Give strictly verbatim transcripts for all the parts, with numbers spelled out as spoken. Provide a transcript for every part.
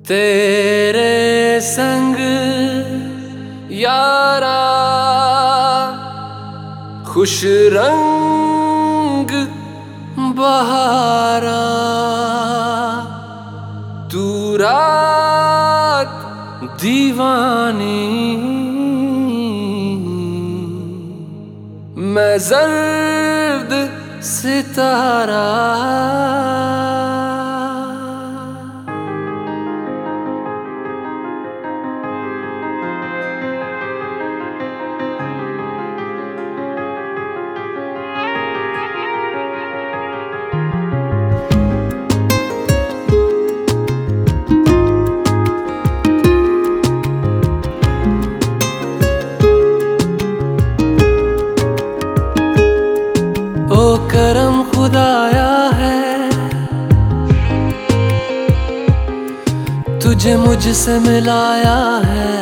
तेरे संग यारा खुश रंग बहारा, तू रात दीवानी, मैं जर्द सितारा। ओ करम खुदाया है, तुझे मुझसे मिलाया है।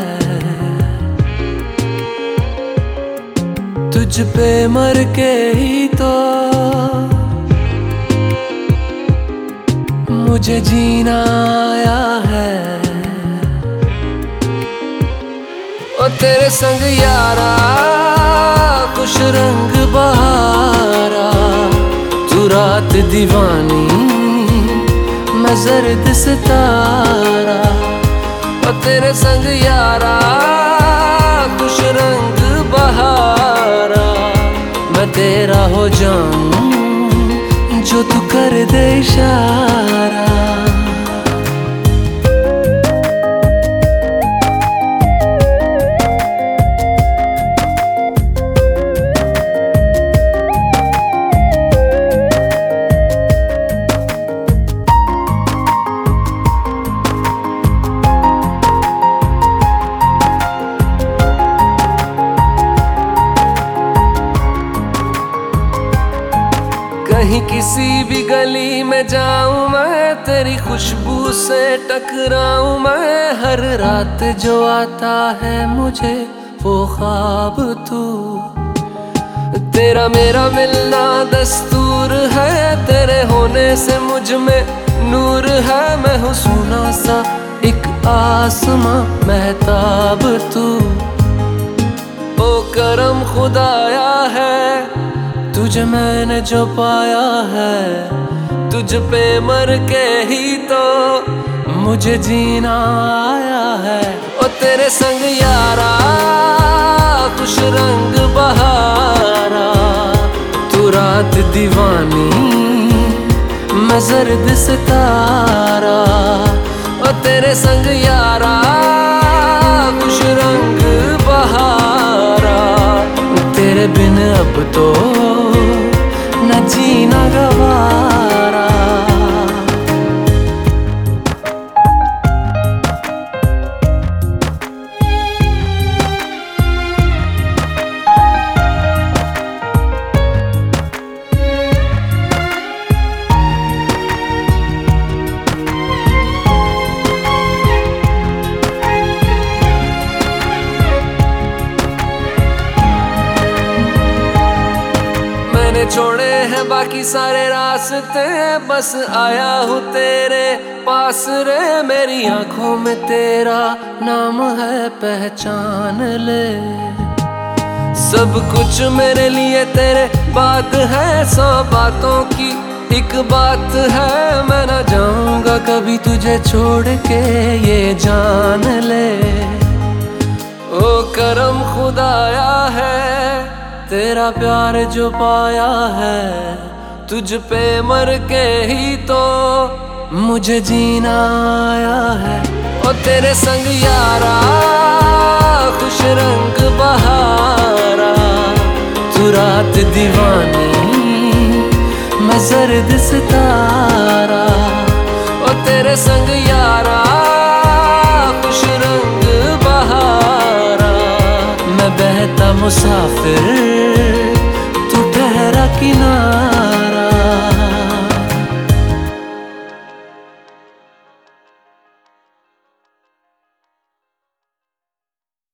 तुझ पे मर के ही तो मुझे जीना आया है। ओ तेरे संग यारा खुश रंग बहारा, तू रात दीवानी, मैं जर्द सितारा। ओ तेरे संग यारा खुश रंग बहारा, मैं तेरा हो जाऊं जो तू कर दे इशारा। कहीं किसी भी गली में जाऊं मैं, तेरी खुशबू से टकराऊं मैं। हर रात जो आता है मुझे वो ख्वाब तू, तेरा मेरा मिलना दस्तूर है। तेरे होने से मुझ में नूर है, मैं हूँ सोना सा एक आसमां महताब तू। ओ करम खुदाया है, तुझे मैंने जो पाया है। तुझ पे मर के ही तो मुझे जीना आया है। ओ तेरे संग यारा खुश रंग बहारा, तू रात दीवानी, मैं जर्द सितारा। ओ तेरे संग यारा खुश रंग बहारा, तेरे बिन अब तो न जीना गवारा। छोड़े हैं बाकी सारे रास्ते, बस आया हूँ तेरे पास रे। मेरी आंखों में तेरा नाम है, पहचान ले। सब कुछ मेरे लिए तेरे बात है, सौ बातों की एक बात है। मैं ना जाऊंगा कभी तुझे छोड़ के, ये जान ले। ओ करम खुदाया है, तेरा प्यार जो पाया है। तुझ पे मर के ही तो मुझे जीना आया है। ओ तेरे संग यारा खुश रंग बहारा, तू रात दीवानी, मैं जर्द सितारा। ओ तेरे संग यारा खुश रंग बहारा, मैं बहता मुसाफिर, तू ठहरा किनारा।